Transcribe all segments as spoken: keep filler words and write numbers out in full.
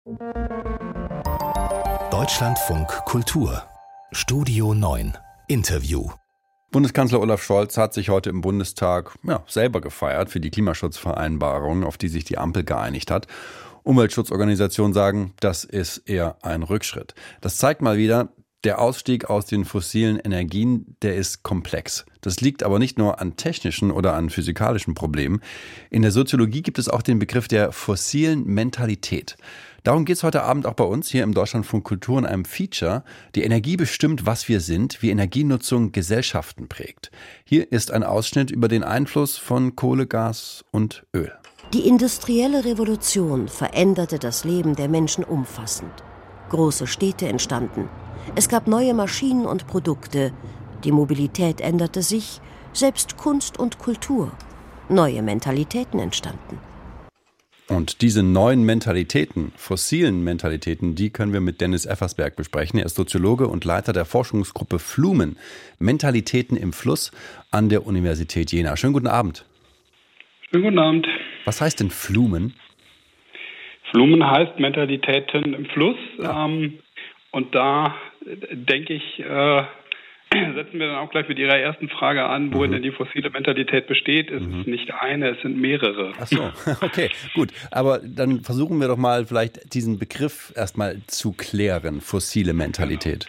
Deutschlandfunk Kultur Studio neun Interview. Bundeskanzler Olaf Scholz hat sich heute im Bundestag ja, selber gefeiert für die Klimaschutzvereinbarung, auf die sich die Ampel geeinigt hat. Umweltschutzorganisationen sagen, das ist eher ein Rückschritt. Das zeigt mal wieder, der Ausstieg aus den fossilen Energien, der ist komplex. Das liegt aber nicht nur an technischen oder an physikalischen Problemen. In der Soziologie gibt es auch den Begriff der fossilen Mentalität. Darum geht es heute Abend auch bei uns hier im Deutschlandfunk Kultur in einem Feature. Die Energie bestimmt, was wir sind, wie Energienutzung Gesellschaften prägt. Hier ist ein Ausschnitt über den Einfluss von Kohle, Gas und Öl. Die industrielle Revolution veränderte das Leben der Menschen umfassend. Große Städte entstanden. Es gab neue Maschinen und Produkte. Die Mobilität änderte sich, selbst Kunst und Kultur. Neue Mentalitäten entstanden. Und diese neuen Mentalitäten, fossilen Mentalitäten, die können wir mit Dennis Effersberg besprechen. Er ist Soziologe und Leiter der Forschungsgruppe Flumen, Mentalitäten im Fluss an der Universität Jena. Schönen guten Abend. Schönen guten Abend. Was heißt denn Flumen? Flumen heißt Mentalitäten im Fluss. Ja. Ähm, und da denke ich, äh, setzen wir dann auch gleich mit Ihrer ersten Frage an, worin mhm. denn die fossile Mentalität besteht. Es mhm. ist nicht eine, es sind mehrere. Ach so, okay, gut. Aber dann versuchen wir doch mal vielleicht diesen Begriff erstmal zu klären, fossile Mentalität.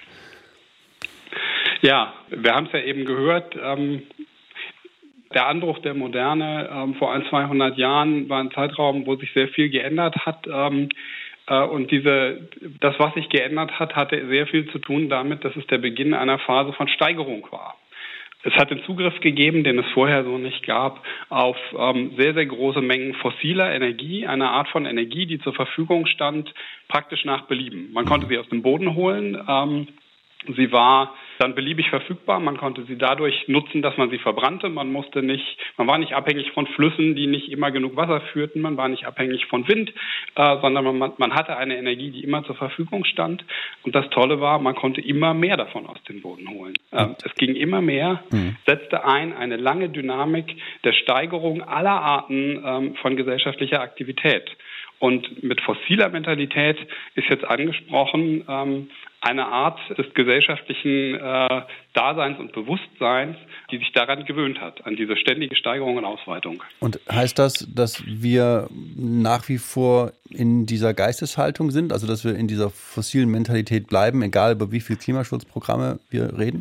Ja, wir haben es ja eben gehört, ähm, der Anbruch der Moderne ähm, vor ein, zweihundert Jahren war ein Zeitraum, wo sich sehr viel geändert hat. Ähm, Und diese, das, was sich geändert hat, hatte sehr viel zu tun damit, dass es der Beginn einer Phase von Steigerung war. Es hat den Zugriff gegeben, den es vorher so nicht gab, auf ähm, sehr, sehr große Mengen fossiler Energie, eine Art von Energie, die zur Verfügung stand, praktisch nach Belieben. Man konnte sie aus dem Boden holen. Ähm, sie war dann beliebig verfügbar. Man konnte sie dadurch nutzen, dass man sie verbrannte. Man musste nicht, man war nicht abhängig von Flüssen, die nicht immer genug Wasser führten. Man war nicht abhängig von Wind, äh, sondern man, man hatte eine Energie, die immer zur Verfügung stand. Und das Tolle war, man konnte immer mehr davon aus dem Boden holen. Äh, es ging immer mehr, mhm. setzte ein eine lange Dynamik der Steigerung aller Arten ähm, von gesellschaftlicher Aktivität. Und mit fossiler Mentalität ist jetzt angesprochen ähm, eine Art des gesellschaftlichen äh, Daseins und Bewusstseins, die sich daran gewöhnt hat, an diese ständige Steigerung und Ausweitung. Und heißt das, dass wir nach wie vor in dieser Geisteshaltung sind, also dass wir in dieser fossilen Mentalität bleiben, egal über wie viele Klimaschutzprogramme wir reden?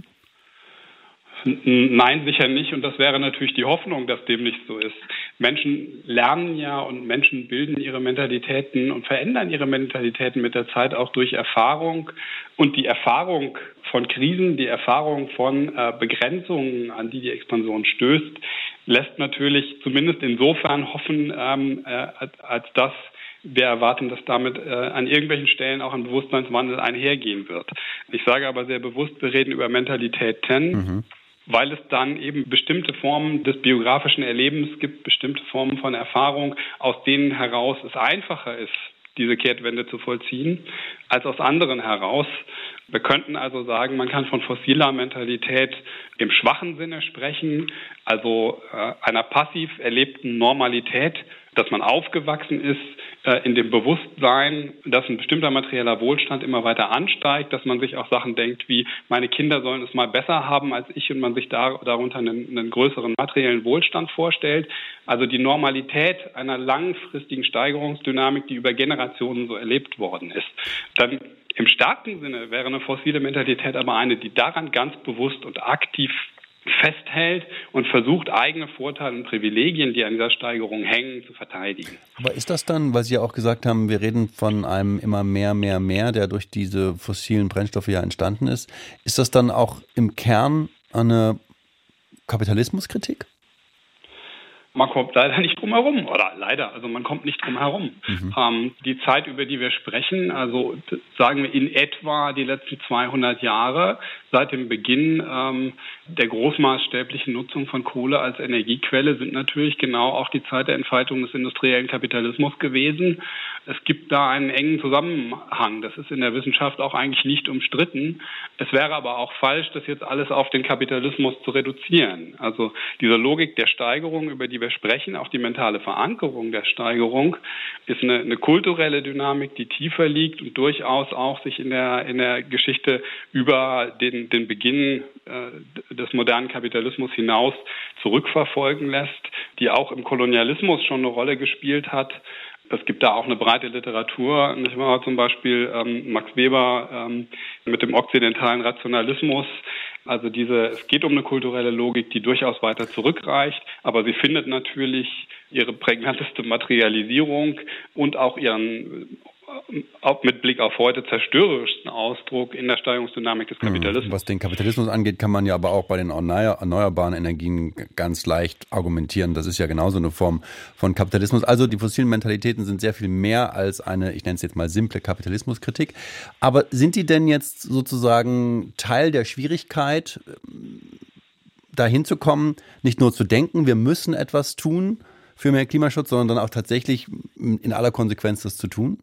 Nein, sicher nicht. Und das wäre natürlich die Hoffnung, dass dem nicht so ist. Menschen lernen ja und Menschen bilden ihre Mentalitäten und verändern ihre Mentalitäten mit der Zeit auch durch Erfahrung. Und die Erfahrung von Krisen, die Erfahrung von äh, Begrenzungen, an die die Expansion stößt, lässt natürlich zumindest insofern hoffen, ähm, äh, als dass wir erwarten, dass damit äh, an irgendwelchen Stellen auch ein Bewusstseinswandel einhergehen wird. Ich sage aber sehr bewusst, wir reden über Mentalitäten. Mhm. Weil es dann eben bestimmte Formen des biografischen Erlebens gibt, bestimmte Formen von Erfahrung, aus denen heraus es einfacher ist, diese Kehrtwende zu vollziehen, als aus anderen heraus. Wir könnten also sagen, man kann von fossiler Mentalität im schwachen Sinne sprechen, also äh, einer passiv erlebten Normalität, dass man aufgewachsen ist äh, in dem Bewusstsein, dass ein bestimmter materieller Wohlstand immer weiter ansteigt, dass man sich auch Sachen denkt wie, meine Kinder sollen es mal besser haben als ich und man sich da, darunter einen, einen größeren materiellen Wohlstand vorstellt. Also die Normalität einer langfristigen Steigerungsdynamik, die über Generationen so erlebt worden ist. Dann im starken Sinne wäre eine fossile Mentalität aber eine, die daran ganz bewusst und aktiv festhält und versucht, eigene Vorteile und Privilegien, die an dieser Steigerung hängen, zu verteidigen. Aber ist das dann, weil Sie ja auch gesagt haben, wir reden von einem immer mehr, mehr, mehr, der durch diese fossilen Brennstoffe ja entstanden ist, ist das dann auch im Kern eine Kapitalismuskritik? Man kommt leider nicht drum herum, oder leider, also man kommt nicht drum herum. Mhm. Ähm, die Zeit, über die wir sprechen, also sagen wir in etwa die letzten zweihundert Jahre, seit dem Beginn ähm, der großmaßstäblichen Nutzung von Kohle als Energiequelle, sind natürlich genau auch die Zeit der Entfaltung des industriellen Kapitalismus gewesen. Es gibt da einen engen Zusammenhang. Das ist in der Wissenschaft auch eigentlich nicht umstritten. Es wäre aber auch falsch, das jetzt alles auf den Kapitalismus zu reduzieren. Also diese Logik der Steigerung, über die wir sprechen, auch die mentale Verankerung der Steigerung, ist eine, eine kulturelle Dynamik, die tiefer liegt und durchaus auch sich in der, in der Geschichte über den, den Beginn äh, des modernen Kapitalismus hinaus zurückverfolgen lässt, die auch im Kolonialismus schon eine Rolle gespielt hat. Es gibt da auch eine breite Literatur, nicht wahr? Zum Beispiel ähm, Max Weber ähm, mit dem okzidentalen Rationalismus. Also diese, es geht um eine kulturelle Logik, die durchaus weiter zurückreicht, aber sie findet natürlich ihre prägnanteste Materialisierung und auch ihren auch mit Blick auf heute zerstörerischsten Ausdruck in der Steigerungsdynamik des Kapitalismus. Was den Kapitalismus angeht, kann man ja aber auch bei den erneuerbaren Energien ganz leicht argumentieren. Das ist ja genauso eine Form von Kapitalismus. Also die fossilen Mentalitäten sind sehr viel mehr als eine, ich nenne es jetzt mal simple Kapitalismuskritik. Aber sind die denn jetzt sozusagen Teil der Schwierigkeit, dahin zu kommen, nicht nur zu denken, wir müssen etwas tun für mehr Klimaschutz, sondern dann auch tatsächlich in aller Konsequenz das zu tun?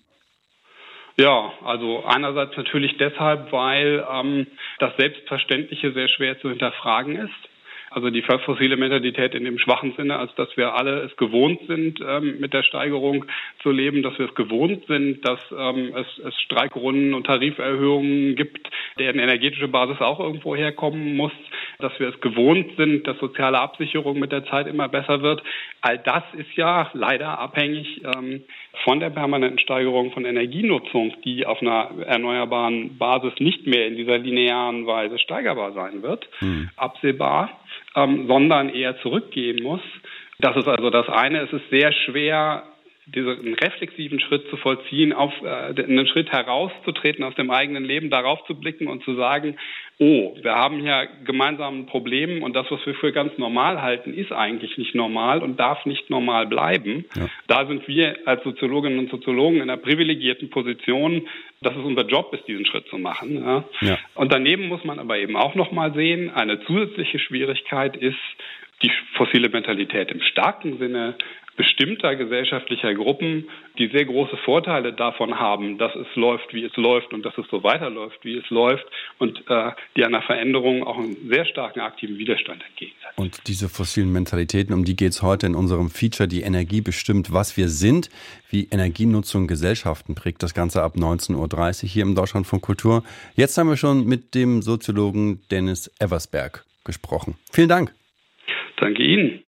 Ja, also einerseits natürlich deshalb, weil ähm, das Selbstverständliche sehr schwer zu hinterfragen ist. Also die fossile Mentalität in dem schwachen Sinne, als dass wir alle es gewohnt sind, ähm, mit der Steigerung zu leben, dass wir es gewohnt sind, dass ähm, es, es Streikrunden und Tariferhöhungen gibt, deren energetische Basis auch irgendwo herkommen muss, dass wir es gewohnt sind, dass soziale Absicherung mit der Zeit immer besser wird. All das ist ja leider abhängig ähm, von der permanenten Steigerung von Energienutzung, die auf einer erneuerbaren Basis nicht mehr in dieser linearen Weise steigerbar sein wird, mhm. absehbar. Ähm, sondern eher zurückgehen muss. Das ist also das eine. Es ist sehr schwer, diesen reflexiven Schritt zu vollziehen, auf äh, einen Schritt herauszutreten aus dem eigenen Leben, darauf zu blicken und zu sagen, oh, wir haben hier gemeinsam ein Problem und das, was wir für ganz normal halten, ist eigentlich nicht normal und darf nicht normal bleiben. Ja. Da sind wir als Soziologinnen und Soziologen in einer privilegierten Position, dass es unser Job ist, diesen Schritt zu machen. Ja. Ja. Und daneben muss man aber eben auch noch mal sehen, eine zusätzliche Schwierigkeit ist die fossile Mentalität im starken Sinne bestimmter gesellschaftlicher Gruppen, die sehr große Vorteile davon haben, dass es läuft, wie es läuft und dass es so weiterläuft, wie es läuft und äh, die einer Veränderung auch einen sehr starken aktiven Widerstand entgegensetzen. Und diese fossilen Mentalitäten, um die geht es heute in unserem Feature, die Energie bestimmt, was wir sind, wie Energienutzung Gesellschaften prägt, das Ganze ab neunzehn Uhr dreißig hier im Deutschlandfunk Kultur. Jetzt haben wir schon mit dem Soziologen Dennis Eversberg gesprochen. Vielen Dank. Danke Ihnen.